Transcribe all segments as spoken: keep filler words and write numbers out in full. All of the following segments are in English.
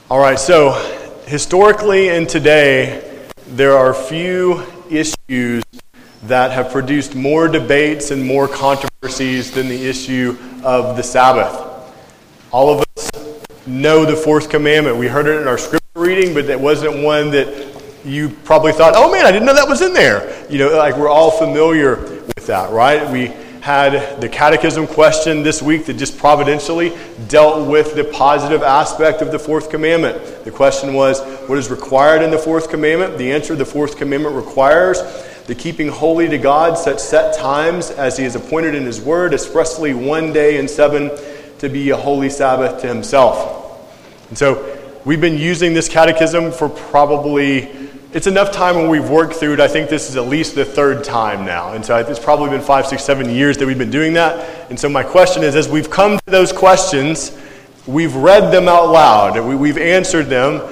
All right, so historically and today, there are few issues that have produced more debates and more controversies than the issue of the Sabbath. All of us know the fourth commandment. We heard it in our scripture reading, but that wasn't one that you probably thought, oh man, I didn't know that was in there. You know, like we're all familiar with that, right? We had the catechism question this week that just providentially dealt with the positive aspect of the fourth commandment. The question was, what is required in the fourth commandment? The answer, the fourth commandment requires the keeping holy to God such set times as he has appointed in his word, expressly one day in seven to be a holy Sabbath to himself. And so we've been using this catechism for probably, it's enough time when we've worked through it. I think this is at least the third time now. And so it's probably been five, six, seven years that we've been doing that. And so my question is, as we've come to those questions, we've read them out loud, we, we've answered them.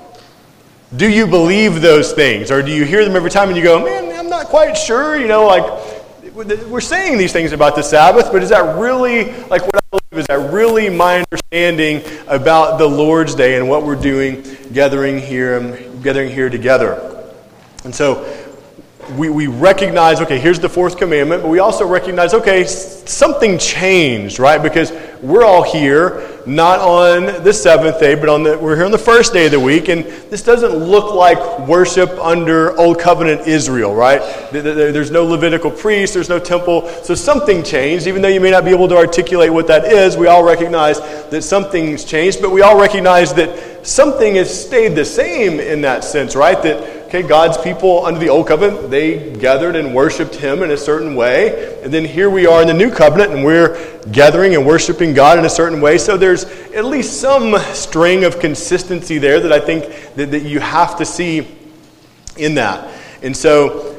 Do you believe those things? Or do you hear them every time and you go, man, I'm not quite sure, you know, like, we're saying these things about the Sabbath, but is that really, like what I believe, is that really my understanding about the Lord's Day and what we're doing, gathering here and gathering here together? And so we, we recognize, okay, here's the fourth commandment, but we also recognize, okay, something changed, right? Because we're all here, not on the seventh day, but on the we're here on the first day of the week, and this doesn't look like worship under Old Covenant Israel, right? There's no Levitical priest, there's no temple, so something changed. Even though you may not be able to articulate what that is, we all recognize that something's changed, but we all recognize that something has stayed the same in that sense, right? That okay, God's people under the Old Covenant, they gathered and worshiped him in a certain way. And then here we are in the New Covenant, and we're gathering and worshiping God in a certain way. So there's at least some string of consistency there that I think that, that you have to see in that. And so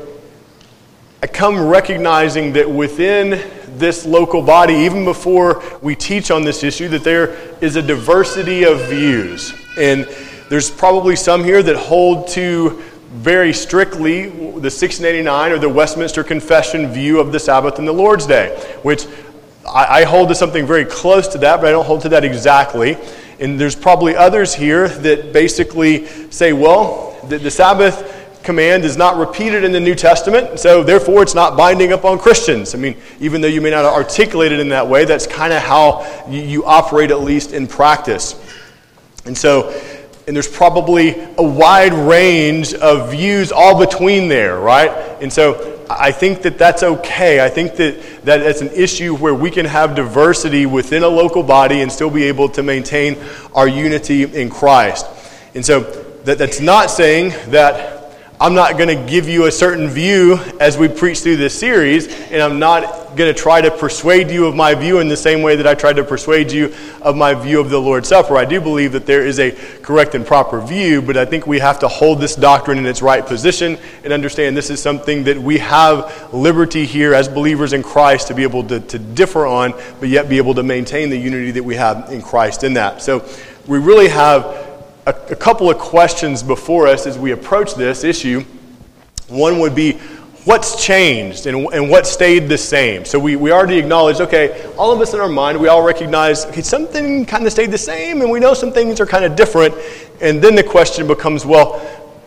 I come recognizing that within this local body, even before we teach on this issue, that there is a diversity of views. And there's probably some here that hold to very strictly the six eighty-nine or the Westminster Confession view of the Sabbath and the Lord's Day, which I, I hold to something very close to that, but I don't hold to that exactly. And there's probably others here that basically say, well, the, the Sabbath command is not repeated in the New Testament, so therefore it's not binding upon Christians. I mean, even though you may not articulate it in that way, that's kind of how you, you operate, at least in practice. And so And there's probably a wide range of views all between there, right? And so I think that that's okay. I think that, that it's an issue where we can have diversity within a local body and still be able to maintain our unity in Christ. And so that, that's not saying that I'm not going to give you a certain view as we preach through this series, and I'm not going to try to persuade you of my view in the same way that I tried to persuade you of my view of the Lord's Supper. I do believe that there is a correct and proper view, but I think we have to hold this doctrine in its right position and understand this is something that we have liberty here as believers in Christ to be able to, to differ on, but yet be able to maintain the unity that we have in Christ in that. So we really have a, a couple of questions before us as we approach this issue. One would be, what's changed and, and what stayed the same? So we, we already acknowledged, okay, all of us in our mind, we all recognize, okay, something kind of stayed the same, and we know some things are kind of different. And then the question becomes, well,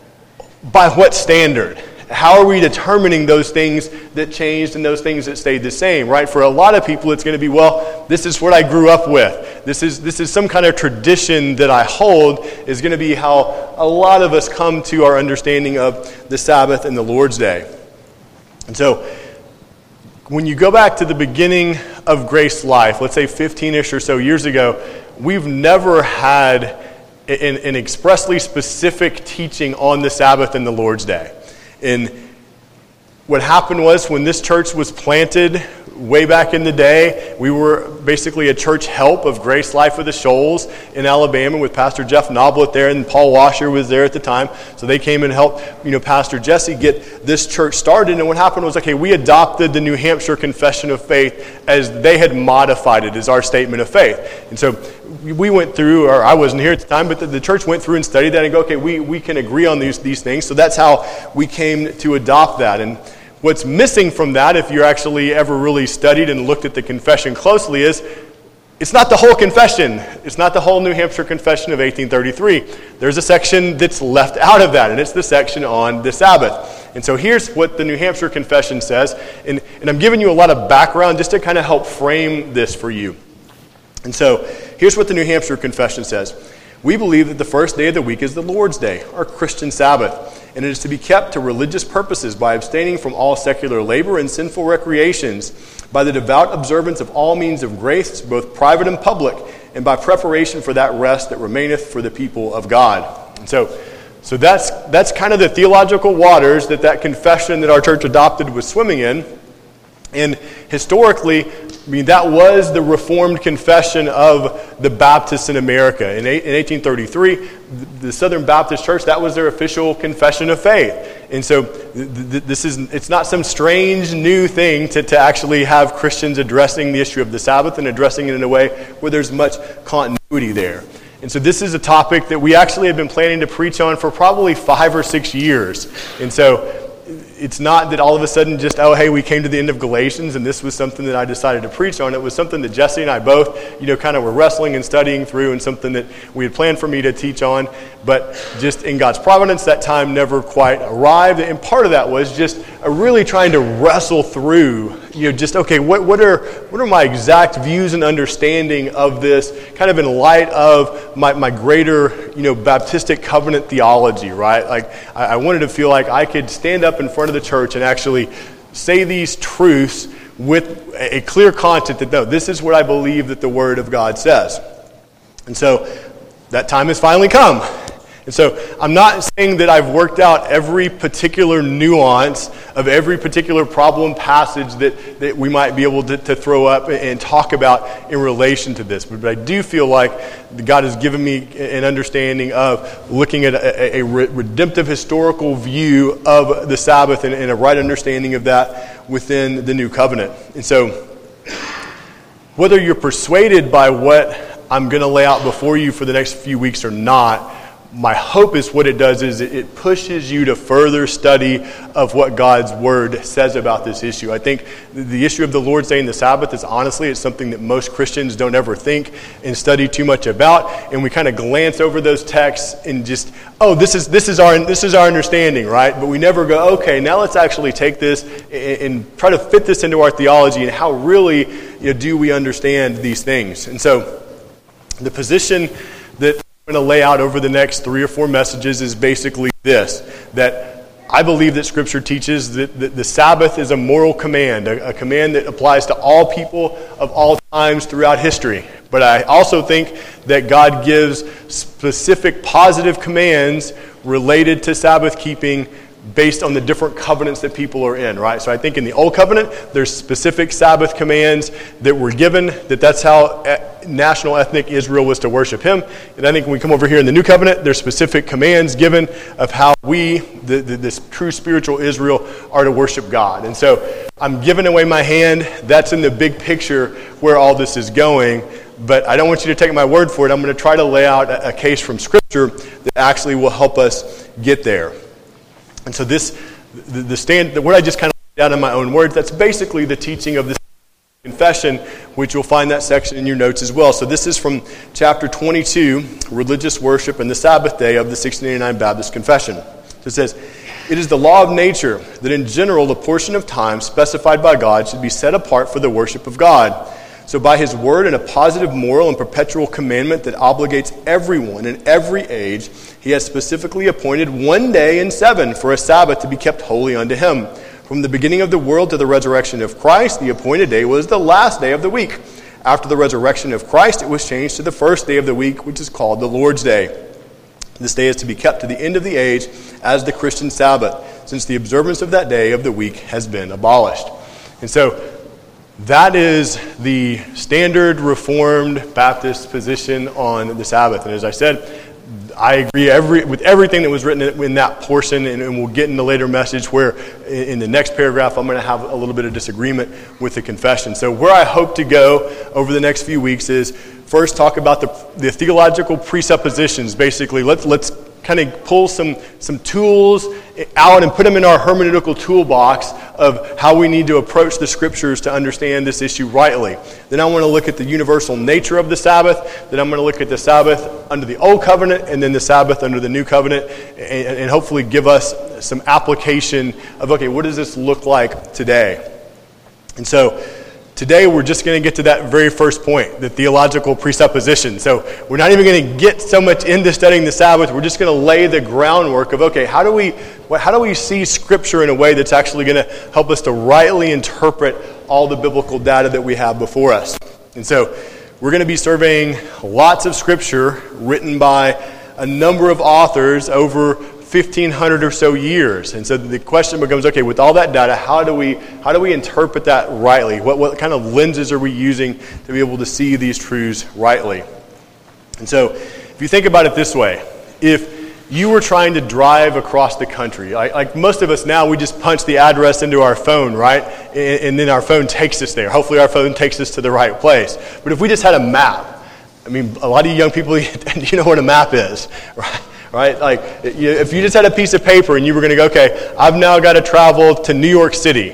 by what standard? How are we determining those things that changed and those things that stayed the same, right? For a lot of people, it's going to be, well, this is what I grew up with. This is this is some kind of tradition that I hold, is going to be how a lot of us come to our understanding of the Sabbath and the Lord's Day. And so when you go back to the beginning of Grace Life, let's say fifteen-ish or so years ago, we've never had an, an expressly specific teaching on the Sabbath and the Lord's Day. And what happened was, when this church was planted way back in the day, we were basically a church help of Grace Life of the Shoals in Alabama with Pastor Jeff Noblet there, and Paul Washer was there at the time. So they came and helped, you know, Pastor Jesse get this church started. And what happened was, okay, we adopted the New Hampshire Confession of Faith as they had modified it as our statement of faith. And so we went through, or I wasn't here at the time, but the, the church went through and studied that and go, okay, we, we can agree on these, these things. So that's how we came to adopt that. And what's missing from that, if you're actually ever really studied and looked at the confession closely, is it's not the whole confession. It's not the whole New Hampshire Confession of eighteen thirty-three. There's a section that's left out of that, and it's the section on the Sabbath. And so here's what the New Hampshire Confession says, and, and I'm giving you a lot of background just to kind of help frame this for you. And so here's what the New Hampshire Confession says. We believe that the first day of the week is the Lord's Day, our Christian Sabbath, and it is to be kept to religious purposes by abstaining from all secular labor and sinful recreations, by the devout observance of all means of grace, both private and public, and by preparation for that rest that remaineth for the people of God. And so, so that's that's kind of the theological waters that that confession that our church adopted was swimming in. And historically, I mean, that was the Reformed confession of the Baptists in America. In eighteen thirty-three, the Southern Baptist Church, that was their official confession of faith. And so this is, it's not some strange new thing to, to actually have Christians addressing the issue of the Sabbath and addressing it in a way where there's much continuity there. And so this is a topic that we actually have been planning to preach on for probably five or six years. And so it's not that all of a sudden just, oh, hey, we came to the end of Galatians and this was something that I decided to preach on. It was something that Jesse and I both, you know, kind of were wrestling and studying through, and something that we had planned for me to teach on. But just in God's providence, that time never quite arrived. And part of that was just really trying to wrestle through, you know, just, okay, what, what are what are my exact views and understanding of this, kind of in light of my, my greater, you know, Baptistic covenant theology, right? Like, I, I wanted to feel like I could stand up in front of the church and actually say these truths with a clear content that, no, this is what I believe that the Word of God says. And so that time has finally come. And so I'm not saying that I've worked out every particular nuance of every particular problem passage that, that we might be able to, to throw up and talk about in relation to this. But, but I do feel like God has given me an understanding of looking at a, a redemptive historical view of the Sabbath and, and a right understanding of that within the New Covenant. And so whether you're persuaded by what I'm going to lay out before you for the next few weeks or not, my hope is what it does is it pushes you to further study of what God's Word says about this issue. I think the issue of the Lord's Day and the Sabbath is honestly, it's something that most Christians don't ever think and study too much about, and we kind of glance over those texts and just, oh, this is this is our this is our understanding, right? But we never go, okay, now let's actually take this and, and try to fit this into our theology, and how really, you know, do we understand these things? And so the position that I'm going to lay out over the next three or four messages is basically this, that I believe that Scripture teaches that the Sabbath is a moral command, a, a command that applies to all people of all times throughout history. But I also think that God gives specific positive commands related to Sabbath keeping based on the different covenants that people are in, right? So I think in the Old Covenant, there's specific Sabbath commands that were given, that that's how national ethnic Israel was to worship Him. And I think when we come over here in the New Covenant, there's specific commands given of how we, the, the, this true spiritual Israel, are to worship God. And so I'm giving away my hand. That's in the big picture where all this is going. But I don't want you to take my word for it. I'm going to try to lay out a, a case from Scripture that actually will help us get there. And so this, the, the stand, what I just kind of laid out in my own words, that's basically the teaching of this confession, which you'll find that section in your notes as well. So this is from chapter twenty-two, Religious Worship and the Sabbath Day of the sixteen eighty-nine Baptist Confession. So it says, "It is the law of nature that in general the portion of time specified by God should be set apart for the worship of God. So by His word and a positive moral and perpetual commandment that obligates everyone in every age, He has specifically appointed one day in seven for a Sabbath to be kept holy unto Him. From the beginning of the world to the resurrection of Christ, the appointed day was the last day of the week. After the resurrection of Christ, it was changed to the first day of the week, which is called the Lord's Day. This day is to be kept to the end of the age as the Christian Sabbath, since the observance of that day of the week has been abolished." And so that is the standard Reformed Baptist position on the Sabbath. And as I said, I agree every, with everything that was written in that portion, and, and we'll get in the later message where in the next paragraph I'm going to have a little bit of disagreement with the confession. So where I hope to go over the next few weeks is first talk about the, the theological presuppositions. Basically, let's let's kind of pull some, some tools out and put them in our hermeneutical toolbox of how we need to approach the Scriptures to understand this issue rightly. Then I want to look at the universal nature of the Sabbath. Then I'm going to look at the Sabbath under the Old Covenant and then the Sabbath under the New Covenant, and, and hopefully give us some application of, okay, what does this look like today? And so today we're just going to get to that very first point, the theological presupposition. So we're not even going to get so much into studying the Sabbath. We're just going to lay the groundwork of, okay, how do we how do we see Scripture in a way that's actually going to help us to rightly interpret all the biblical data that we have before us? And so we're going to be surveying lots of Scripture written by a number of authors over fifteen hundred or so years. And so the question becomes, okay, with all that data, how do we how do we interpret that rightly? What what kind of lenses are we using to be able to see these truths rightly? And so if you think about it this way, if you were trying to drive across the country, like, like most of us now, we just punch the address into our phone, right? And, and then our phone takes us there. Hopefully our phone takes us to the right place. But if we just had a map, I mean, a lot of you young people, you know what a map is, right? Right? Like, if you just had a piece of paper and you were going to go, okay, I've now got to travel to New York City.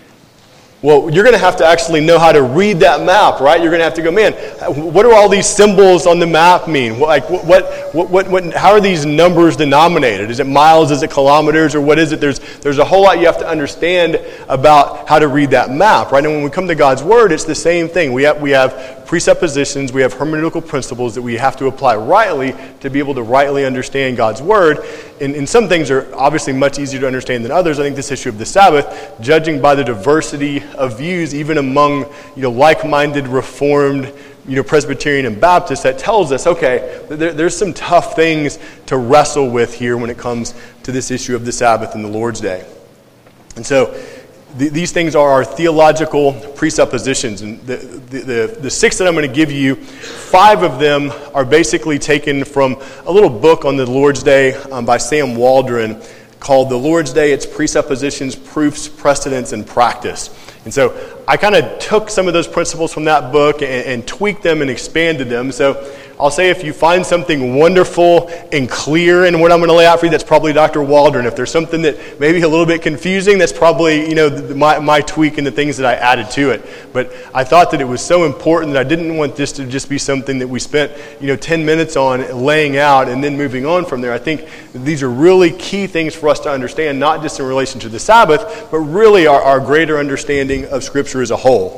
Well, you're going to have to actually know how to read that map, right? You're going to have to go, man, what do all these symbols on the map mean? Like, what, what, what, what, how are these numbers denominated? Is it miles? Is it kilometers? Or what is it? There's, there's a whole lot you have to understand about how to read that map, right? And when we come to God's Word, it's the same thing. We have, we have presuppositions, we have hermeneutical principles that we have to apply rightly to be able to rightly understand God's Word. And, and some things are obviously much easier to understand than others. I think this issue of the Sabbath, judging by the diversity of views, even among, you know, like-minded, Reformed, you know, Presbyterian and Baptist, that tells us, okay, there, there's some tough things to wrestle with here when it comes to this issue of the Sabbath and the Lord's Day. And so th- these things are our theological presuppositions. And the, the, the, the six that I'm going to give you, five of them are basically taken from a little book on the Lord's Day um, by Sam Waldron called The Lord's Day, Its Presuppositions, Proofs, Precedents, and Practice. And so I kind of took some of those principles from that book and, and tweaked them and expanded them. So I'll say if you find something wonderful and clear in what I'm going to lay out for you, that's probably Doctor Waldron. If there's something that may be a little bit confusing, that's probably, you know, my, my tweak and the things that I added to it. But I thought that it was so important that I didn't want this to just be something that we spent, you know, ten minutes on laying out and then moving on from there. I think these are really key things for us to understand, not just in relation to the Sabbath, but really our, our greater understanding of Scripture as a whole.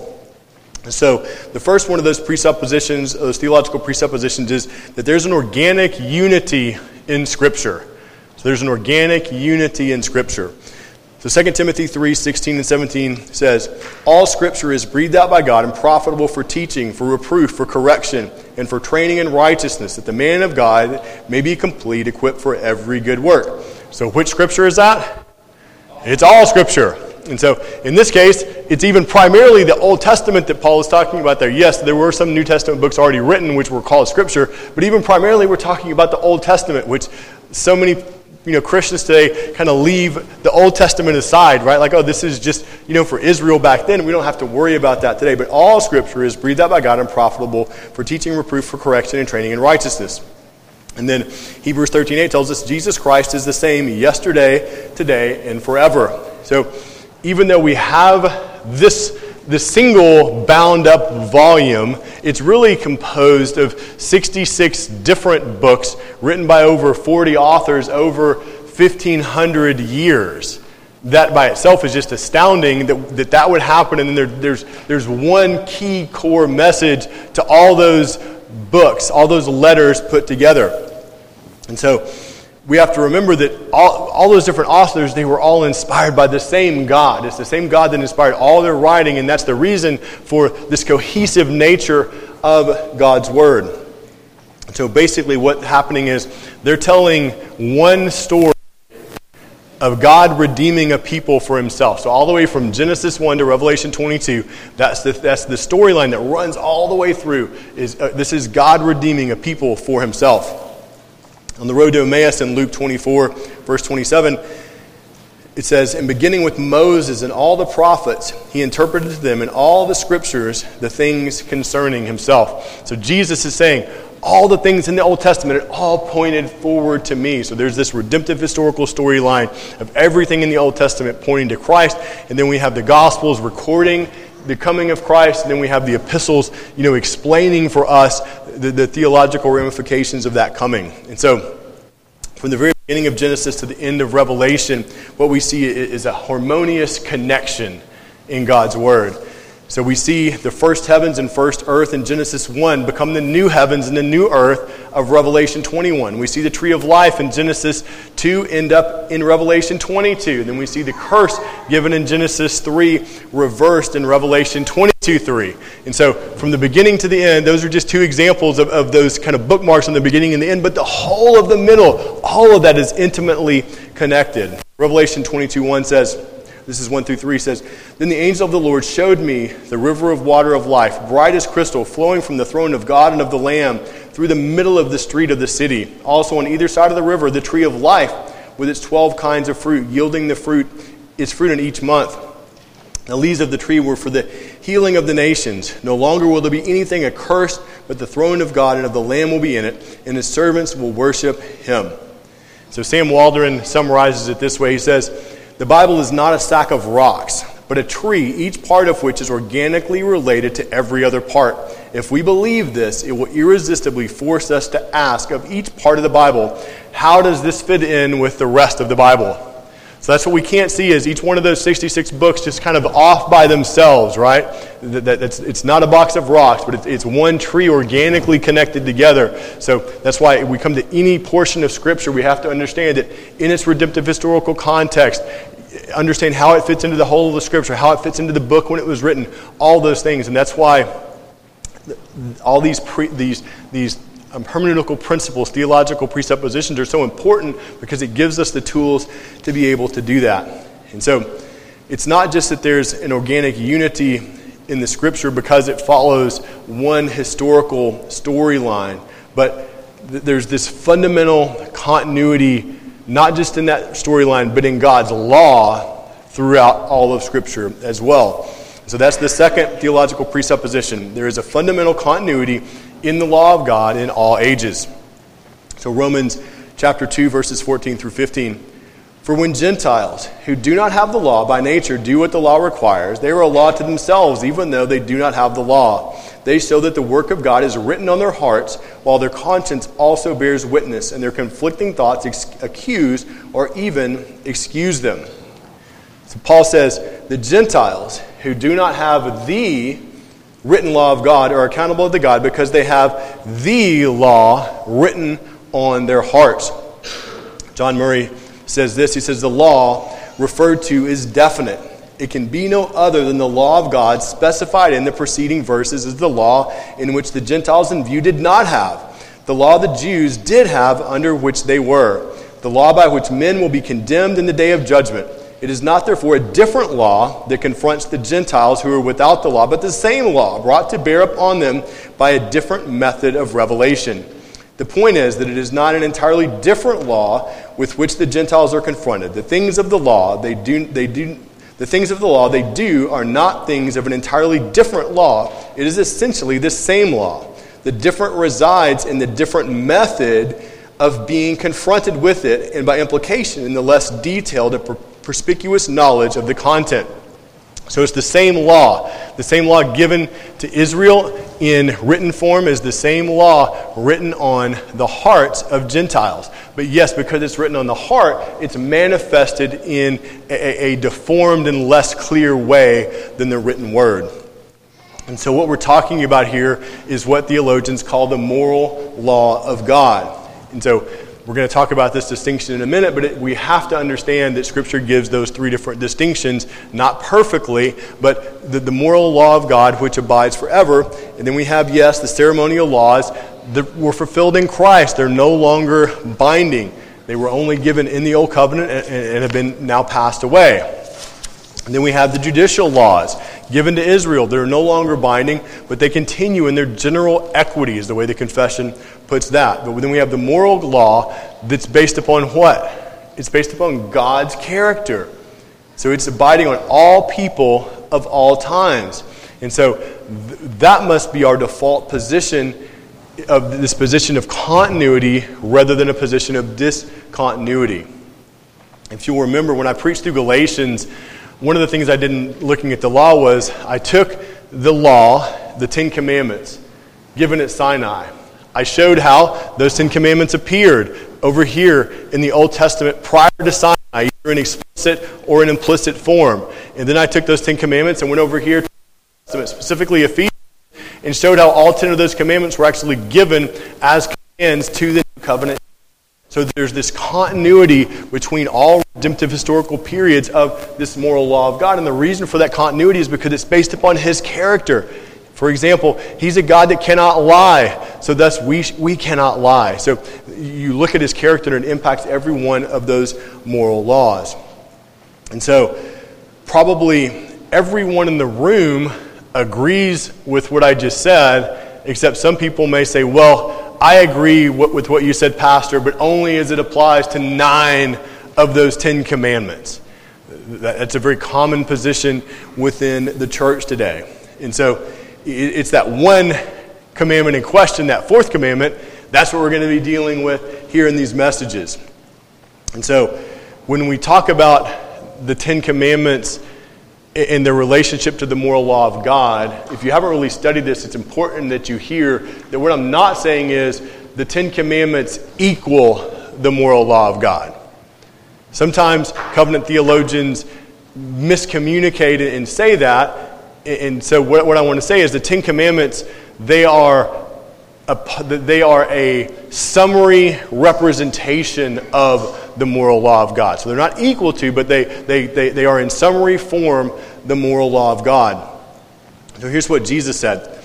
So the first one of those presuppositions, those theological presuppositions, is that there's an organic unity in Scripture. So there's an organic unity in Scripture. So Second Timothy three, sixteen and seventeen says, all Scripture is breathed out by God and profitable for teaching, for reproof, for correction, and for training in righteousness, that the man of God may be complete, equipped for every good work. So which Scripture is that? It's all Scripture. And so, in this case, it's even primarily the Old Testament that Paul is talking about there. Yes, there were some New Testament books already written which were called Scripture, but even primarily we're talking about the Old Testament, which so many, you know, Christians today kind of leave the Old Testament aside, right? Like, oh, this is just, you know, for Israel back then. We don't have to worry about that today. But all Scripture is breathed out by God and profitable for teaching, reproof, for correction, and training in righteousness. And then Hebrews thirteen eight tells us Jesus Christ is the same yesterday, today, and forever. So even though we have this, this single bound up volume, it's really composed of sixty-six different books written by over forty authors over fifteen hundred years. That by itself is just astounding that that, that would happen, and then there, there's, there's one key core message to all those books, all those letters put together. And so we have to remember that all, all those different authors, they were all inspired by the same God. It's the same God that inspired all their writing, and that's the reason for this cohesive nature of God's Word. So basically what's happening is they're telling one story of God redeeming a people for Himself. So all the way from Genesis one to Revelation twenty-two, that's the, that's the storyline that runs all the way through. Is uh, this is God redeeming a people for Himself. On the road to Emmaus in Luke twenty-four, verse twenty-seven, it says, and beginning with Moses and all the prophets, He interpreted to them in all the Scriptures the things concerning Himself. So Jesus is saying, all the things in the Old Testament, it all pointed forward to me. So there's this redemptive historical storyline of everything in the Old Testament pointing to Christ. And then we have the Gospels recording the coming of Christ. And then we have the epistles, you know, explaining for us the, the theological ramifications of that coming. And so from the very beginning of Genesis to the end of Revelation, what we see is a harmonious connection in God's Word. So we see the first heavens and first earth in Genesis one become the new heavens and the new earth of Revelation twenty-one. We see the tree of life in Genesis two end up in Revelation twenty-two. Then we see the curse given in Genesis three reversed in Revelation twenty-two three. And so from the beginning to the end, those are just two examples of, of those kind of bookmarks in the beginning and the end. But the whole of the middle, all of that is intimately connected. Revelation twenty-two one says, this is one through three, says, "Then the angel of the Lord showed me the river of water of life, bright as crystal, flowing from the throne of God and of the Lamb through the middle of the street of the city. Also on either side of the river, the tree of life with its twelve kinds of fruit, yielding the fruit, its fruit in each month. The leaves of the tree were for the healing of the nations. No longer will there be anything accursed, but the throne of God and of the Lamb will be in it, and his servants will worship him." So Sam Waldron summarizes it this way. He says, "The Bible is not a stack of rocks, but a tree, each part of which is organically related to every other part. If we believe this, it will irresistibly force us to ask of each part of the Bible, how does this fit in with the rest of the Bible?" So that's what we can't see, is each one of those sixty-six books just kind of off by themselves, right? That, that, it's, it's not a box of rocks, but it's, it's one tree organically connected together. So that's why we come to any portion of Scripture, we have to understand it in its redemptive historical context, understand how it fits into the whole of the Scripture, how it fits into the book when it was written, all those things. And that's why all these pre, these these um, hermeneutical principles, theological presuppositions are so important, because it gives us the tools to be able to do that. And so it's not just that there's an organic unity in the Scripture because it follows one historical storyline, but th- there's this fundamental continuity, not just in that storyline, but in God's law throughout all of Scripture as well. So that's the second theological presupposition. There is a fundamental continuity in the law of God in all ages. So Romans chapter two, verses fourteen through fifteen. "For when Gentiles, who do not have the law by nature, do what the law requires, they are a law to themselves, even though they do not have the law. They show that the work of God is written on their hearts, while their conscience also bears witness, and their conflicting thoughts ex- accuse or even excuse them." So Paul says, the Gentiles who do not have the written law of God are accountable to God because they have the law written on their hearts. John Murray says this, he says, "The law referred to is definite. It can be no other than the law of God specified in the preceding verses is the law in which the Gentiles in view did not have. The law the Jews did have, under which they were. The law by which men will be condemned in the day of judgment. It is not therefore a different law that confronts the Gentiles who are without the law, but the same law brought to bear upon them by a different method of revelation. The point is that it is not an entirely different law with which the Gentiles are confronted. The things of the law they do they do The things of the law they do are not things of an entirely different law. It is essentially the same law. The different resides in the different method of being confronted with it, and by implication in the less detailed and per- perspicuous knowledge of the content. So it's the same law. The same law given to Israel in written form is the same law written on the hearts of Gentiles. But yes, because it's written on the heart, it's manifested in a, a deformed and less clear way than the written word. And so what we're talking about here is what theologians call the moral law of God. And so we're going to talk about this distinction in a minute, but it, we have to understand that Scripture gives those three different distinctions, not perfectly, but the, the moral law of God, which abides forever. And then we have, yes, the ceremonial laws that were fulfilled in Christ. They're no longer binding. They were only given in the Old Covenant and, and have been now passed away. And then we have the judicial laws given to Israel. They're no longer binding, but they continue in their general equity, is the way the confession puts that. But then we have the moral law that's based upon what? It's based upon God's character. So it's abiding on all people of all times. And so th- that must be our default position of this position of continuity rather than a position of discontinuity. If you'll remember, when I preached through Galatians, one of the things I did in looking at the law was I took the law, the Ten Commandments, given at Sinai. I showed how those Ten Commandments appeared over here in the Old Testament prior to Sinai, either in explicit or in implicit form. And then I took those Ten Commandments and went over here to the Old Testament, specifically Ephesians, and showed how all ten of those commandments were actually given as commands to the new covenant. So there's this continuity between all redemptive historical periods of this moral law of God. And the reason for that continuity is because it's based upon His character. For example, He's a God that cannot lie. So thus we we cannot lie. So you look at His character and it impacts every one of those moral laws. And so probably everyone in the room agrees with what I just said, except some people may say, well, I agree with what you said, Pastor, but only as it applies to nine of those Ten Commandments. That's a very common position within the church today. And so it's that one commandment in question, that fourth commandment, that's what we're going to be dealing with here in these messages. And so when we talk about the Ten Commandments in their relationship to the moral law of God, if you haven't really studied this, it's important that you hear that what I'm not saying is the Ten Commandments equal the moral law of God. Sometimes covenant theologians miscommunicate and say that, and so what, what I want to say is the Ten Commandments, they are a, they are a summary representation of the moral law of God. So they're not equal to, but they, they, they, they are in summary form the moral law of God. So here's what Jesus said.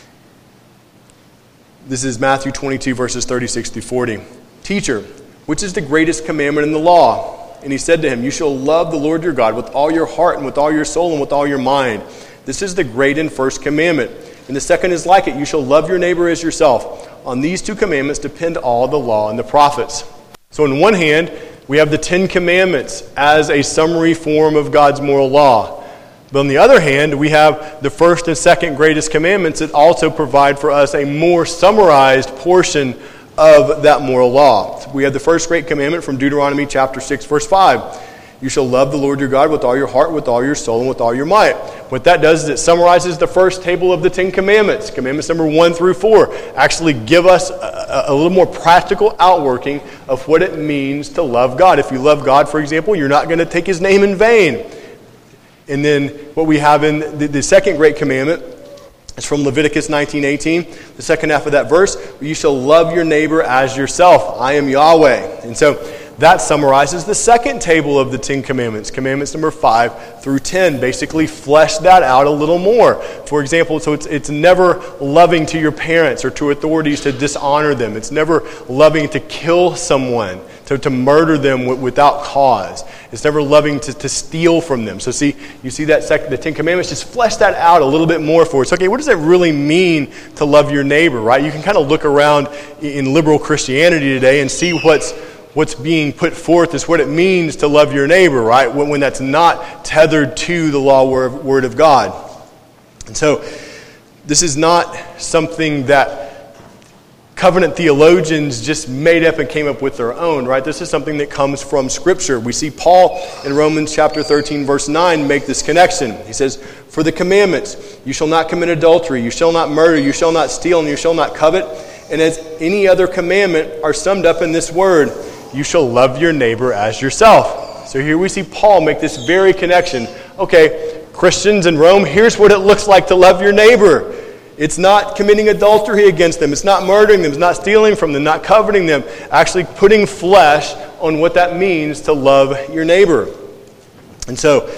This is Matthew twenty-two, verses thirty-six through forty. Teacher, which is the greatest commandment in the law? And he said to him, you shall love the Lord your God with all your heart and with all your soul and with all your mind. This is the great and first commandment. And the second is like it. You shall love your neighbor as yourself. On these two commandments depend all the law and the prophets. So on one hand, we have the Ten Commandments as a summary form of God's moral law. But on the other hand, we have the first and second greatest commandments that also provide for us a more summarized portion of that moral law. So we have the first great commandment from Deuteronomy chapter six, verse five. You shall love the Lord your God with all your heart, with all your soul, and with all your might. What that does is it summarizes the first table of the Ten Commandments. Commandments number one through four actually give us a, a little more practical outworking of what it means to love God. If you love God, for example, you're not going to take His name in vain. And then what we have in the, the second great commandment is from Leviticus nineteen eighteen. The second half of that verse, you shall love your neighbor as yourself. I am Yahweh. And so that summarizes the second table of the Ten Commandments, commandments number five through ten. Basically flesh that out a little more. For example, so it's it's never loving to your parents or to authorities to dishonor them. It's never loving to kill someone, to, to murder them w- without cause. It's never loving to, to steal from them. So see, you see that sec- the Ten Commandments just flesh that out a little bit more for us. Okay, what does that really mean to love your neighbor, right? You can kind of look around in liberal Christianity today and see what's What's being put forth is what it means to love your neighbor, right? When, when that's not tethered to the law word, word of God. And so, this is not something that covenant theologians just made up and came up with their own, right? This is something that comes from Scripture. We see Paul in Romans chapter thirteen, verse nine, make this connection. He says, for the commandments, you shall not commit adultery, you shall not murder, you shall not steal, and you shall not covet. And as any other commandment are summed up in this word, you shall love your neighbor as yourself. So here we see Paul make this very connection. Okay, Christians in Rome, here's what it looks like to love your neighbor. It's not committing adultery against them. It's not murdering them. It's not stealing from them, not coveting them. Actually putting flesh on what that means to love your neighbor. And so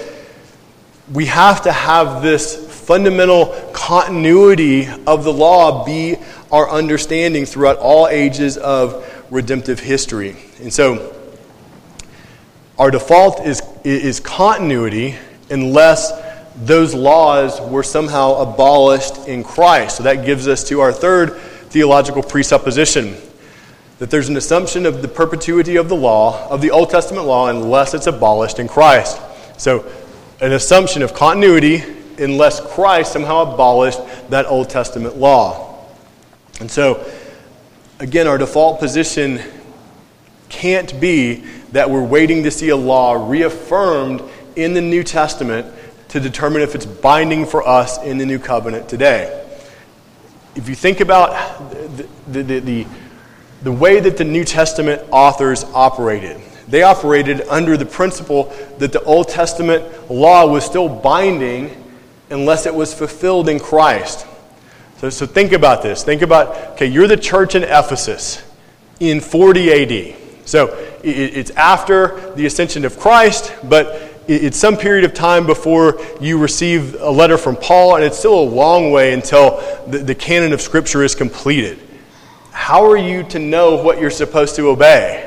we have to have this fundamental continuity of the law be our understanding throughout all ages of redemptive history. And so our default is is continuity unless those laws were somehow abolished in Christ. So that gives us to our third theological presupposition, that there's an assumption of the perpetuity of the law, of the Old Testament law, unless it's abolished in Christ. So an assumption of continuity unless Christ somehow abolished that Old Testament law. And so again, our default position can't be that we're waiting to see a law reaffirmed in the New Testament to determine if it's binding for us in the New Covenant today. If you think about the, the, the, the, the way that the New Testament authors operated, they operated under the principle that the Old Testament law was still binding unless it was fulfilled in Christ. So, so think about this. Think about, okay, you're the church in Ephesus in forty A D. So it, it's after the ascension of Christ, but it's some period of time before you receive a letter from Paul, and it's still a long way until the, the canon of Scripture is completed. How are you to know what you're supposed to obey?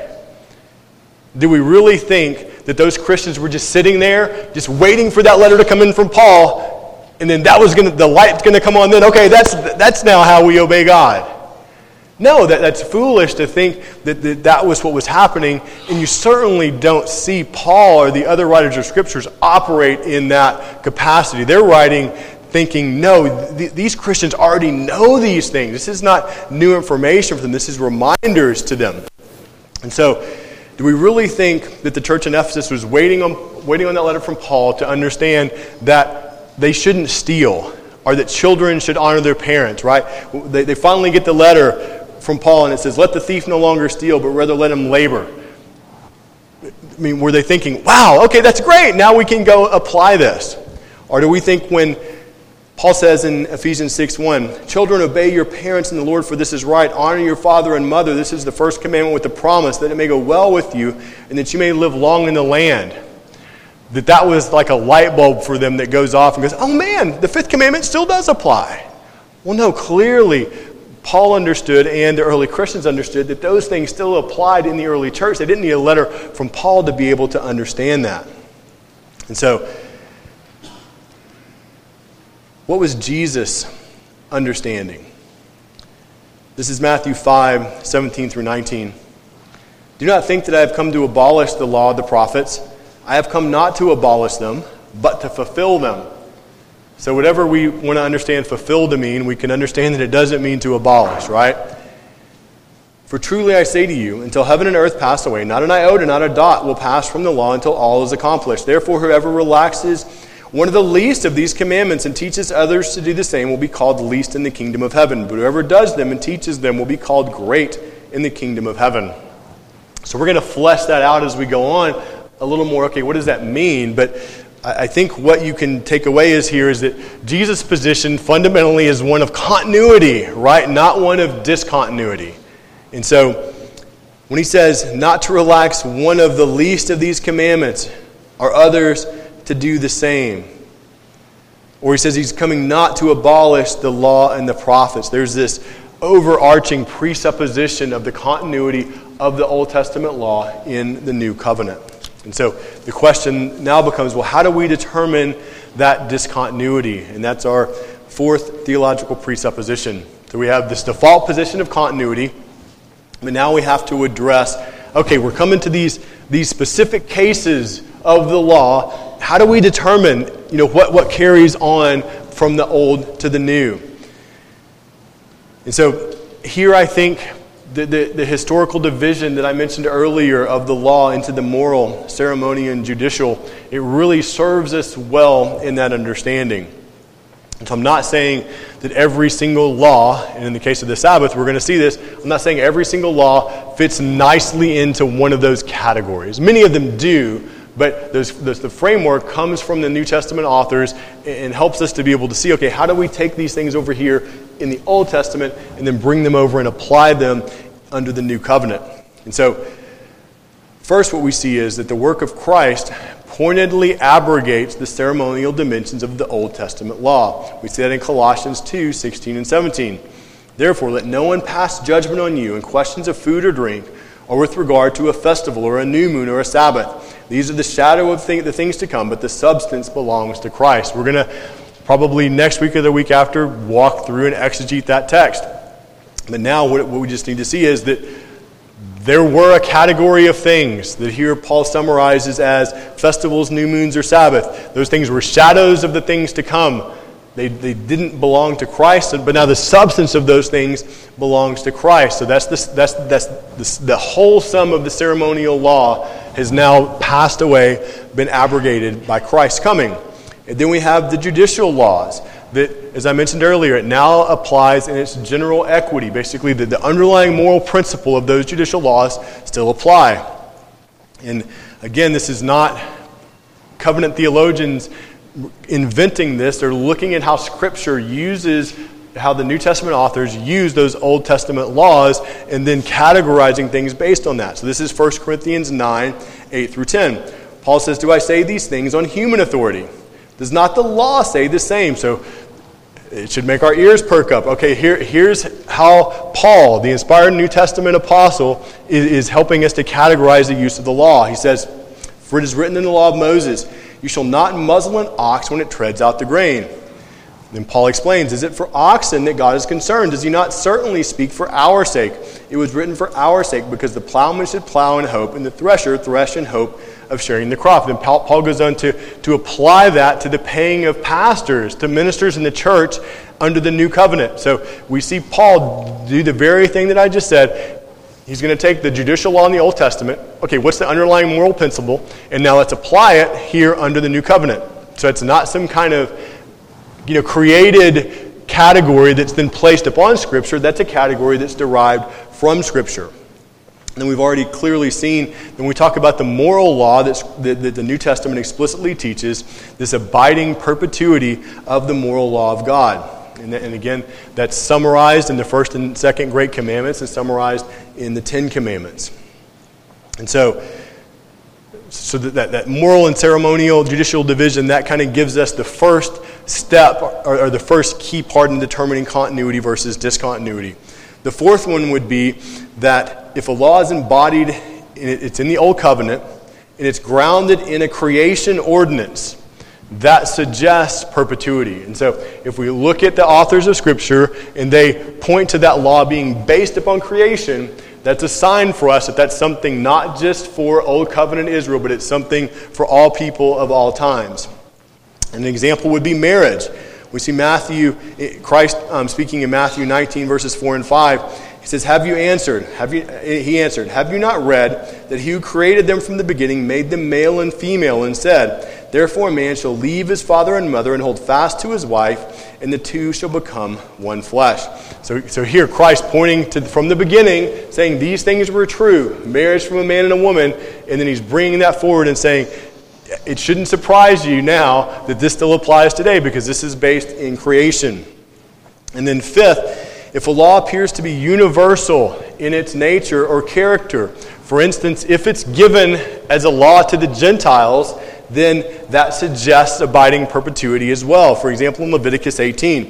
Do we really think that those Christians were just sitting there, just waiting for that letter to come in from Paul, and then that was going to, the light's going to come on then? Okay, that's that's now how we obey God. No, that, that's foolish to think that, that that was what was happening, and you certainly don't see Paul or the other writers of Scriptures operate in that capacity. They're writing thinking, no, th- these Christians already know these things. This is not new information for them. This is reminders to them. And so, do we really think that the church in Ephesus was waiting on waiting on that letter from Paul to understand that they shouldn't steal, or that children should honor their parents, right? They, they finally get the letter from Paul, and it says, let the thief no longer steal, but rather let him labor. I mean, were they thinking, wow, okay, that's great, now we can go apply this? Or do we think when Paul says in Ephesians six one, children, obey your parents in the Lord, for this is right. Honor your father and mother. This is the first commandment with the promise that it may go well with you and that you may live long in the land. That that was like a light bulb for them that goes off and goes, oh man, the fifth commandment still does apply. Well, no, clearly Paul understood, and the early Christians understood, that those things still applied in the early church. They didn't need a letter from Paul to be able to understand that. And so, what was Jesus' understanding? This is Matthew five, seventeen through nineteen. Do not think that I have come to abolish the law of the prophets. I have come not to abolish them, but to fulfill them. So whatever we want to understand fulfill to mean, we can understand that it doesn't mean to abolish, right? For truly I say to you, until heaven and earth pass away, not an iota, not a dot will pass from the law until all is accomplished. Therefore, whoever relaxes one of the least of these commandments and teaches others to do the same will be called least in the kingdom of heaven. But whoever does them and teaches them will be called great in the kingdom of heaven. So we're going to flesh that out as we go on a little more. Okay, what does that mean? But I think what you can take away is here is that Jesus' position fundamentally is one of continuity, right? Not one of discontinuity. And so when he says not to relax one of the least of these commandments, or others to do the same. Or he says he's coming not to abolish the law and the prophets. There's this overarching presupposition of the continuity of the Old Testament law in the New Covenant. And so the question now becomes, well, how do we determine that discontinuity? And that's our fourth theological presupposition. So we have this default position of continuity, but now we have to address, okay, we're coming to these, these specific cases of the law. How do we determine, you know, what, what carries on from the old to the new? And so here I think The, the, the historical division that I mentioned earlier of the law into the moral, ceremonial, and judicial, it really serves us well in that understanding. And so I'm not saying that every single law, and in the case of the Sabbath, we're going to see this, I'm not saying every single law fits nicely into one of those categories. Many of them do, but those, those, the framework comes from the New Testament authors and helps us to be able to see, okay, how do we take these things over here in the Old Testament and then bring them over and apply them under the New Covenant. And so, first what we see is that the work of Christ pointedly abrogates the ceremonial dimensions of the Old Testament law. We see that in Colossians two, sixteen and seventeen. Therefore, let no one pass judgment on you in questions of food or drink, or with regard to a festival or a new moon or a Sabbath. These are the shadow of th- the things to come, but the substance belongs to Christ. We're going to probably next week or the week after walk through and exegete that text. But now what we just need to see is that there were a category of things that here Paul summarizes as festivals, new moons, or Sabbath. Those things were shadows of the things to come. They, they didn't belong to Christ, but now the substance of those things belongs to Christ. So that's the, that's, that's the, the whole sum of the ceremonial law has now passed away, been abrogated by Christ's coming. And then we have the judicial laws that, as I mentioned earlier, it now applies in its general equity. Basically, the, the underlying moral principle of those judicial laws still apply. And again, this is not covenant theologians inventing this. They're looking at how Scripture uses, how the New Testament authors use those Old Testament laws and then categorizing things based on that. So this is First Corinthians nine, eight through ten. Paul says, "Do I say these things on human authority? Does not the law say the same?" So it should make our ears perk up. Okay, here, here's how Paul, the inspired New Testament apostle, is, is helping us to categorize the use of the law. He says, "For it is written in the law of Moses, you shall not muzzle an ox when it treads out the grain." Then Paul explains, "Is it for oxen that God is concerned? Does he not certainly speak for our sake? It was written for our sake, because the plowman should plow in hope, and the thresher thresh in hope of sharing the crop." Then Paul, Paul goes on to, to apply that to the paying of pastors, to ministers in the church under the new covenant. So we see Paul do the very thing that I just said. He's going to take the judicial law in the Old Testament. Okay, what's the underlying moral principle? And now let's apply it here under the new covenant. So it's not some kind of, you know, created category that's then placed upon Scripture. That's a category that's derived from Scripture. And we've already clearly seen when we talk about the moral law that's, that, that the New Testament explicitly teaches, this abiding perpetuity of the moral law of God. And, and again, that's summarized in the first and second great commandments and summarized in the Ten Commandments. And so, so that, that, that moral and ceremonial judicial division, that kind of gives us the first step or, or the first key part in determining continuity versus discontinuity. The fourth one would be that if a law is embodied, it's in the Old Covenant, and it's grounded in a creation ordinance, that suggests perpetuity. And so if we look at the authors of Scripture and they point to that law being based upon creation, that's a sign for us that that's something not just for Old Covenant Israel, but it's something for all people of all times. An example would be marriage. We see Matthew, Christ um, speaking in Matthew nineteen, verses four and five. He says, "Have you answered? Have you?" He answered, "Have you not read that he who created them from the beginning made them male and female, and said, Therefore a man shall leave his father and mother and hold fast to his wife, and the two shall become one flesh." So, so here Christ pointing to from the beginning, saying these things were true, marriage from a man and a woman, and then he's bringing that forward and saying, it shouldn't surprise you now that this still applies today because this is based in creation. And then fifth, if a law appears to be universal in its nature or character, for instance, if it's given as a law to the Gentiles, then that suggests abiding perpetuity as well. For example, in Leviticus eighteen,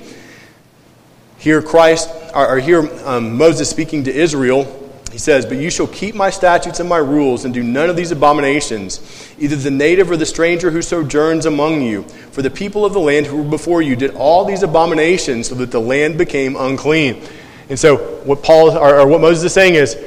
here Christ, or here um, Moses speaking to Israel, he says, "But you shall keep my statutes and my rules and do none of these abominations, either the native or the stranger who sojourns among you. For the people of the land who were before you did all these abominations so that the land became unclean." And so what Paul or, or what Moses is saying is,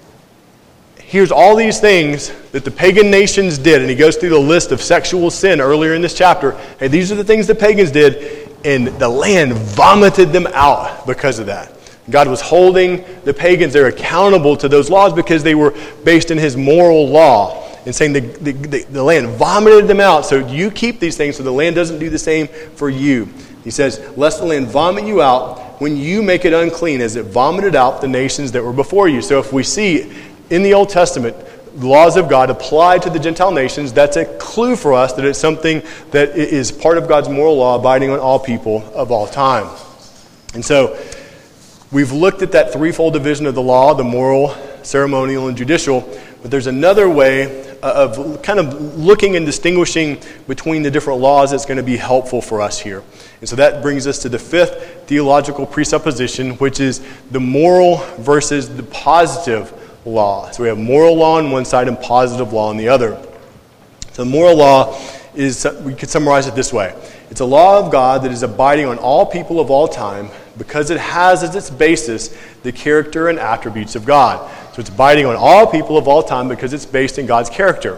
here's all these things that the pagan nations did. And he goes through the list of sexual sin earlier in this chapter. Hey, these are the things the pagans did, and the land vomited them out because of that. God was holding the pagans, they're accountable to those laws because they were based in his moral law. And saying the, the, the, the land vomited them out, so you keep these things so the land doesn't do the same for you. He says, "Lest the land vomit you out when you make it unclean, as it vomited out the nations that were before you." So if we see in the Old Testament the laws of God applied to the Gentile nations, that's a clue for us that it's something that is part of God's moral law abiding on all people of all time. And so we've looked at that threefold division of the law, the moral, ceremonial, and judicial, but there's another way of kind of looking and distinguishing between the different laws that's going to be helpful for us here. And so that brings us to the fifth theological presupposition, which is the moral versus the positive law. So we have moral law on one side and positive law on the other. So the moral law is, we could summarize it this way. It's a law of God that is abiding on all people of all time because it has as its basis the character and attributes of God. So it's abiding on all people of all time because it's based in God's character.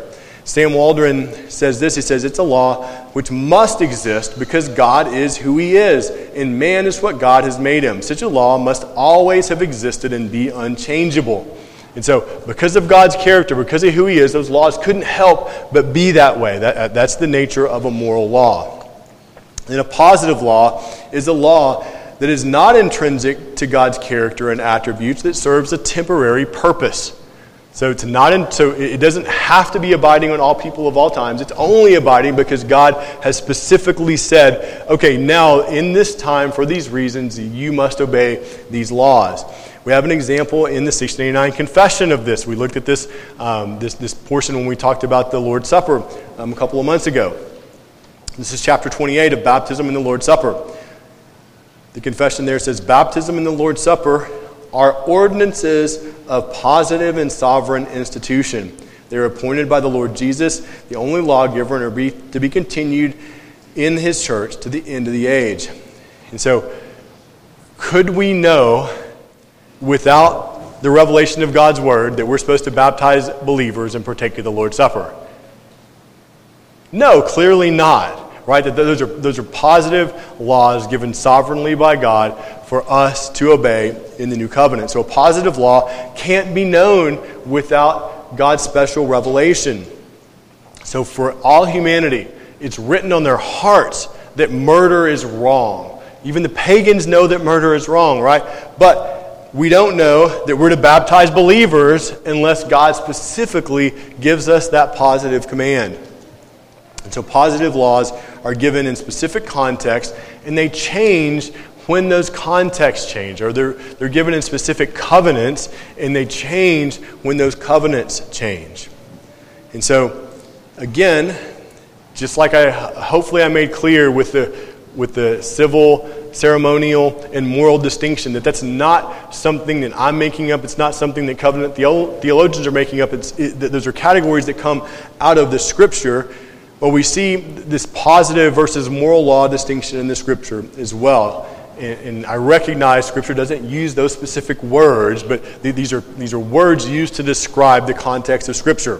Sam Waldron says this, he says, it's a law which must exist because God is who he is, and man is what God has made him. Such a law must always have existed and be unchangeable. And so, because of God's character, because of who he is, those laws couldn't help but be that way. That, that's the nature of a moral law. And a positive law is a law that is not intrinsic to God's character and attributes, that serves a temporary purpose. So it's not in, so it doesn't have to be abiding on all people of all times. It's only abiding because God has specifically said, okay, now in this time for these reasons you must obey these laws. We have an example in the sixteen eighty-nine Confession of this. We looked at this um, this this portion when we talked about the Lord's Supper um, a couple of months ago. This is chapter twenty-eight of Baptism and the Lord's Supper. The confession there says, baptism and the Lord's Supper are ordinances of positive and sovereign institution. They are appointed by the Lord Jesus, the only lawgiver, and are be, to be continued in his church to the end of the age. And so, could we know, without the revelation of God's word, that we're supposed to baptize believers and partake of the Lord's Supper? No, clearly not. Right? That those are those are positive laws given sovereignly by God for us to obey in the new covenant. So a positive law can't be known without God's special revelation. So for all humanity, it's written on their hearts that murder is wrong. Even the pagans know that murder is wrong, right? But we don't know that we're to baptize believers unless God specifically gives us that positive command. And so positive laws are given in specific context, and they change when those contexts change, or they're, they're given in specific covenants, and they change when those covenants change. And so, again, just like I hopefully I made clear with the with the civil, ceremonial, and moral distinction, that that's not something that I'm making up. It's not something that covenant theolo- theologians are making up. It's it, those are categories that come out of the Scripture. But we see this positive versus moral law distinction in the Scripture as well. And, and I recognize Scripture doesn't use those specific words, but th- these are these are words used to describe the context of Scripture.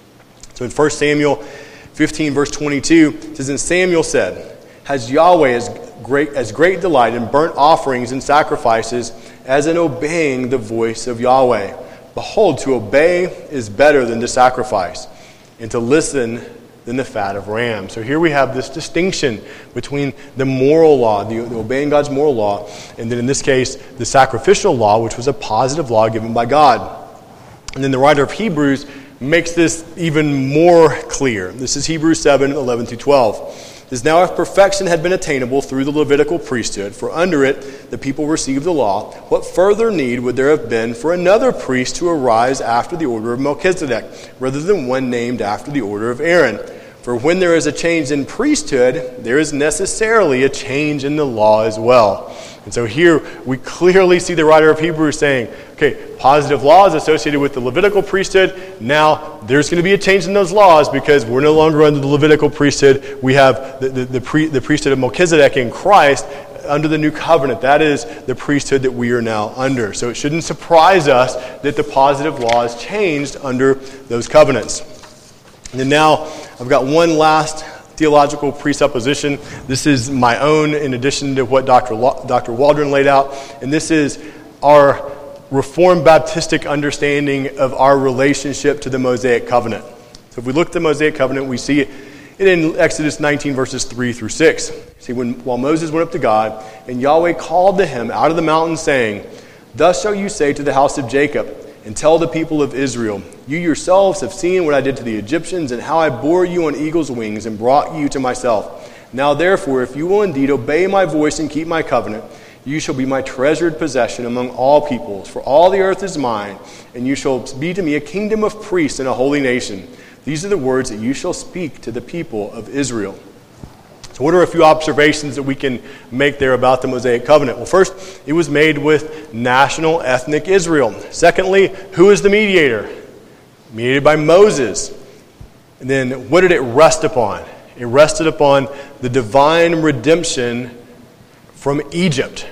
So in First Samuel fifteen, verse twenty-two, it says, and Samuel said, has Yahweh as great, as great delight in burnt offerings and sacrifices as in obeying the voice of Yahweh? Behold, to obey is better than to sacrifice, and to listen than the fat of rams. So here we have this distinction between the moral law, the, the obeying God's moral law, and then in this case, the sacrificial law, which was a positive law given by God. And then the writer of Hebrews makes this even more clear. This is Hebrews seven, eleven through twelve. It says, now if perfection had been attainable through the Levitical priesthood, for under it the people received the law, what further need would there have been for another priest to arise after the order of Melchizedek, rather than one named after the order of Aaron? For when there is a change in priesthood, there is necessarily a change in the law as well. And so here we clearly see the writer of Hebrews saying, okay, positive laws associated with the Levitical priesthood. Now there's going to be a change in those laws because we're no longer under the Levitical priesthood. We have the, the, the, pre, the priesthood of Melchizedek in Christ under the new covenant. That is the priesthood that we are now under. So it shouldn't surprise us that the positive laws changed under those covenants. And then now I've got one last theological presupposition. This is my own in addition to what Doctor Lo- Doctor Waldron laid out. And this is our Reformed Baptistic understanding of our relationship to the Mosaic Covenant. So if we look at the Mosaic Covenant, we see it in Exodus nineteen, verses three through six. See, when while Moses went up to God, and Yahweh called to him out of the mountain, saying, thus shall you say to the house of Jacob, and tell the people of Israel, you yourselves have seen what I did to the Egyptians, and how I bore you on eagle's wings and brought you to myself. Now therefore, if you will indeed obey my voice and keep my covenant, you shall be my treasured possession among all peoples, for all the earth is mine, and you shall be to me a kingdom of priests and a holy nation. These are the words that you shall speak to the people of Israel. So what are a few observations that we can make there about the Mosaic Covenant? Well, first, it was made with national ethnic Israel. Secondly, who is the mediator? Mediated by Moses. And then what did it rest upon? It rested upon the divine redemption from Egypt.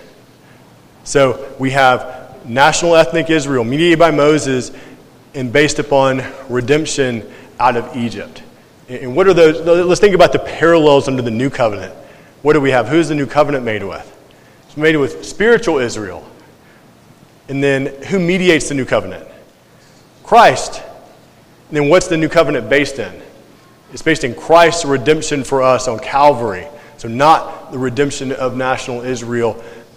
So we have national ethnic Israel mediated by Moses and based upon redemption out of Egypt. And what are those? Let's think about the parallels under the new covenant. What do we have? Who's the new covenant made with? It's made with spiritual Israel. And then who mediates the new covenant? Christ. And then what's the new covenant based in? It's based in Christ's redemption for us on Calvary. So not the redemption of national Israel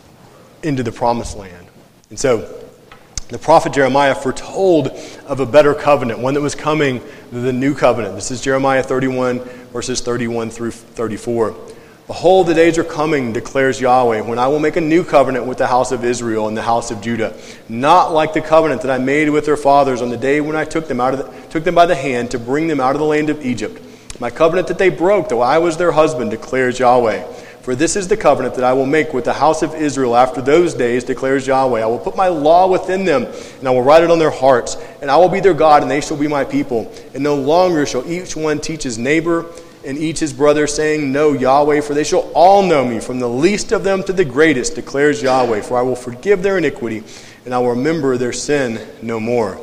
into the promised land. And so the prophet Jeremiah foretold of a better covenant, one that was coming, the new covenant. This is Jeremiah thirty-one, verses thirty-one through thirty-four. Behold, the days are coming, declares Yahweh, when I will make a new covenant with the house of Israel and the house of Judah, not like the covenant that I made with their fathers on the day when I took them out of the, took them by the hand to bring them out of the land of Egypt. My covenant that they broke, though I was their husband, declares Yahweh. For this is the covenant that I will make with the house of Israel after those days, declares Yahweh. I will put my law within them, and I will write it on their hearts, and I will be their God, and they shall be my people. And no longer shall each one teach his neighbor and each his brother, saying, Know Yahweh, for they shall all know me, from the least of them to the greatest, declares Yahweh. For I will forgive their iniquity, and I will remember their sin no more.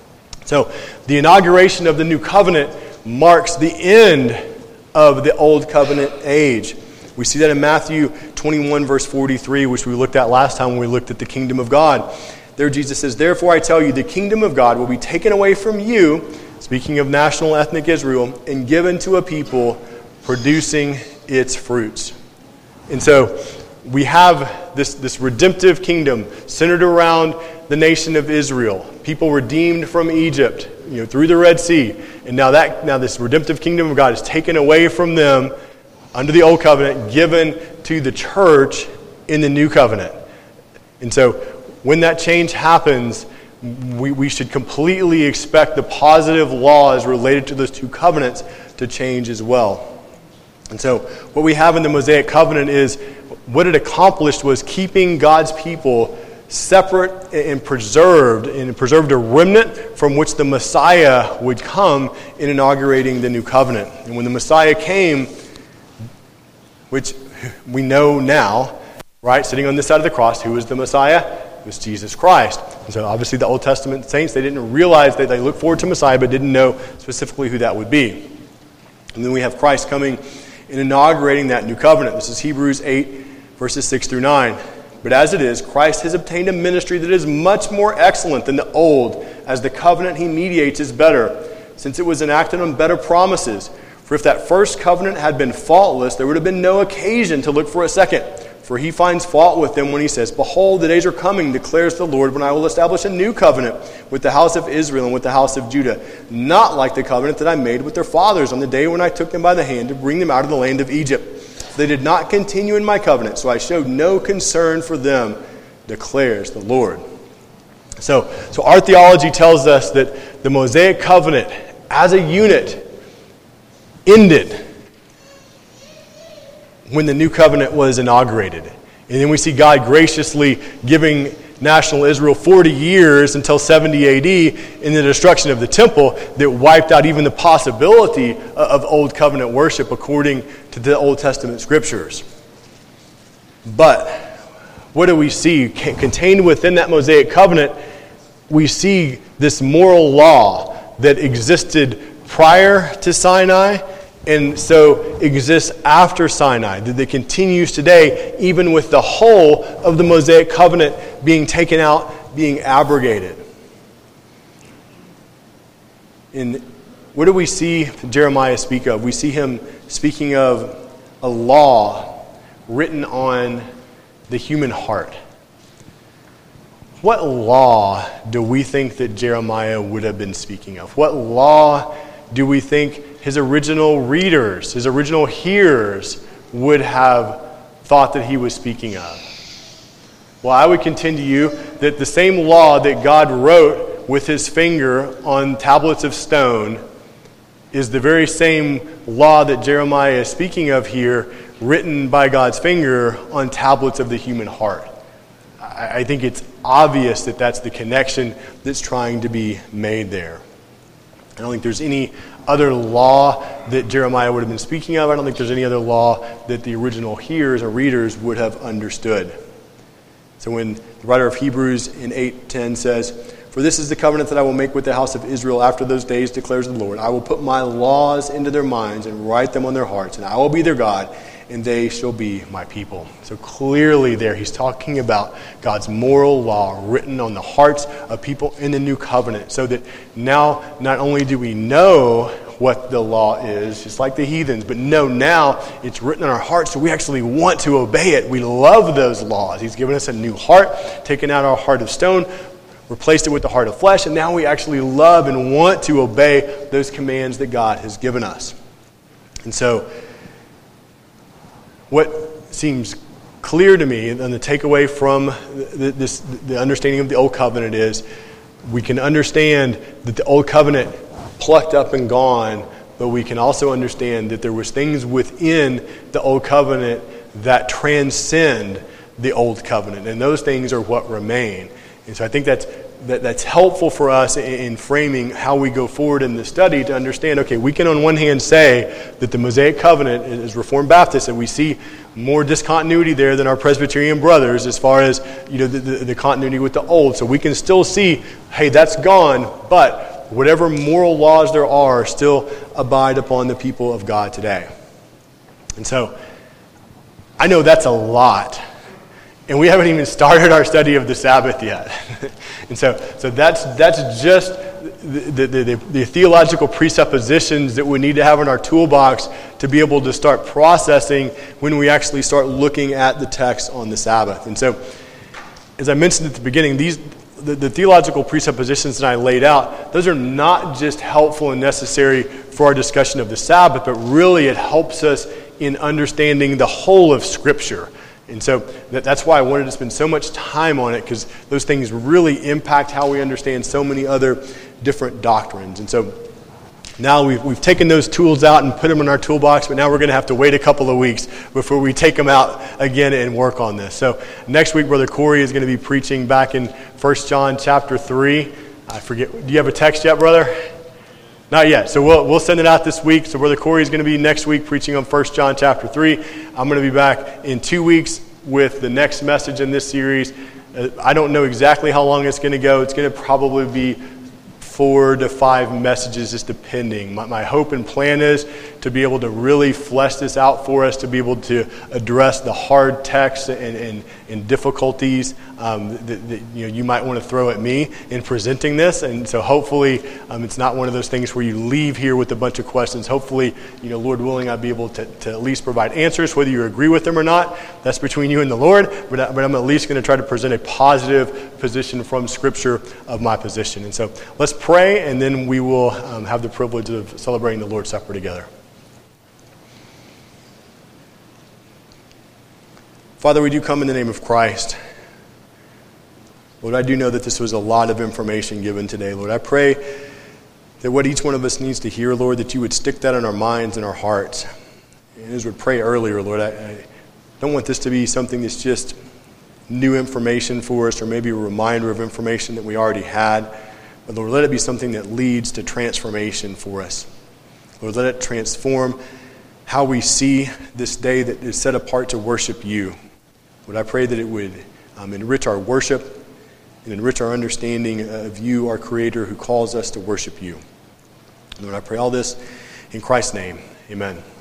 So, the inauguration of the new covenant marks the end of the old covenant age. We see that in Matthew twenty-one, verse forty-three, which we looked at last time when we looked at the kingdom of God. There Jesus says, Therefore I tell you, the kingdom of God will be taken away from you, speaking of national ethnic Israel, and given to a people producing its fruits. And so we have this, this redemptive kingdom centered around the nation of Israel, people redeemed from Egypt, you know, through the Red Sea. And now that now this redemptive kingdom of God is taken away from them under the old covenant, given to the church in the new covenant. And so when that change happens, we, we should completely expect the positive laws related to those two covenants to change as well. And so what we have in the Mosaic covenant is what it accomplished was keeping God's people separate and preserved, and preserved a remnant from which the Messiah would come in inaugurating the new covenant. And when the Messiah came, which we know now, right, sitting on this side of the cross, who was the Messiah? It was Jesus Christ. And so obviously the Old Testament saints, they didn't realize that they looked forward to Messiah, but didn't know specifically who that would be. And then we have Christ coming and inaugurating that new covenant. This is Hebrews eight, verses six through nine. But as it is, Christ has obtained a ministry that is much more excellent than the old, as the covenant he mediates is better, since it was enacted on better promises. For if that first covenant had been faultless, there would have been no occasion to look for a second. For he finds fault with them when he says, Behold, the days are coming, declares the Lord, when I will establish a new covenant with the house of Israel and with the house of Judah, not like the covenant that I made with their fathers on the day when I took them by the hand to bring them out of the land of Egypt. They did not continue in my covenant, so I showed no concern for them, declares the Lord. So, so our theology tells us that the Mosaic covenant, as a unit, ended when the new covenant was inaugurated. And then we see God graciously giving national Israel forty years until seventy A D in the destruction of the temple that wiped out even the possibility of old covenant worship according to the Old Testament scriptures. But what do we see? Contained within that Mosaic covenant, we see this moral law that existed prior to Sinai and so exists after Sinai, that continues today, even with the whole of the Mosaic covenant being taken out, being abrogated. And what do we see Jeremiah speak of? We see him speaking of a law written on the human heart. What law do we think that Jeremiah would have been speaking of? What law do we think his original readers, his original hearers would have thought that he was speaking of? Well, I would contend to you that the same law that God wrote with his finger on tablets of stone is the very same law that Jeremiah is speaking of here, written by God's finger on tablets of the human heart. I think it's obvious that that's the connection that's trying to be made there. I don't think there's any other law that Jeremiah would have been speaking of. I don't think there's any other law that the original hearers or readers would have understood. So when the writer of Hebrews in eight ten says, For this is the covenant that I will make with the house of Israel after those days, declares the Lord. I will put my laws into their minds and write them on their hearts, and I will be their God, and they shall be my people. So clearly there he's talking about God's moral law written on the hearts of people in the new covenant, so that now not only do we know what the law is, just like the heathens, but no, now it's written on our hearts, so we actually want to obey it. We love those laws. He's given us a new heart, taken out our heart of stone, replaced it with the heart of flesh, and now we actually love and want to obey those commands that God has given us. And so what seems clear to me, and the takeaway from the, this, the understanding of the Old Covenant is, we can understand that the Old Covenant plucked up and gone, but we can also understand that there was things within the Old Covenant that transcend the Old Covenant, and those things are what remain. And so I think that's that, that's helpful for us in, in framing how we go forward in the study to understand, okay, we can on one hand say that the Mosaic Covenant is Reformed Baptist, and we see more discontinuity there than our Presbyterian brothers as far as, you know, the, the, the continuity with the Old. So we can still see, hey, that's gone, but whatever moral laws there are still abide upon the people of God today. And so I know that's a lot. And we haven't even started our study of the Sabbath yet. And so so that's that's just the, the, the, the theological presuppositions that we need to have in our toolbox to be able to start processing when we actually start looking at the text on the Sabbath. And so, as I mentioned at the beginning, these the, the theological presuppositions that I laid out, those are not just helpful and necessary for our discussion of the Sabbath, but really it helps us in understanding the whole of Scripture. And so that, that's why I wanted to spend so much time on it, because those things really impact how we understand so many other different doctrines. And so now we've, we've taken those tools out and put them in our toolbox, but now we're going to have to wait a couple of weeks before we take them out again and work on this. So next week, Brother Corey is going to be preaching back in First John chapter three. I forget, do you have a text yet, brother? Not yet. So we'll we'll send it out this week. So Brother Corey is going to be next week preaching on First John chapter three. I'm going to be back in two weeks with the next message in this series. Uh, I don't know exactly how long it's going to go. It's going to probably be four to five messages, just depending. My, my hope and plan is to be able to really flesh this out for us, to be able to address the hard texts and, and, and difficulties um, that, that you know you might want to throw at me in presenting this. And so hopefully um, it's not one of those things where you leave here with a bunch of questions. Hopefully, you know, Lord willing, I'll be able to, to at least provide answers, whether you agree with them or not. That's between you and the Lord. But, I, but I'm at least going to try to present a positive position from Scripture of my position. And so let's pray, and then we will um, have the privilege of celebrating the Lord's Supper together. Father, we do come in the name of Christ. Lord, I do know that this was a lot of information given today. Lord, I pray that what each one of us needs to hear, Lord, that you would stick that in our minds and our hearts. And as we prayed earlier, Lord, I, I don't want this to be something that's just new information for us, or maybe a reminder of information that we already had. But Lord, let it be something that leads to transformation for us. Lord, let it transform how we see this day that is set apart to worship you. Lord, I pray that it would um, enrich our worship and enrich our understanding of you, our Creator, who calls us to worship you. Lord, I pray all this in Christ's name. Amen.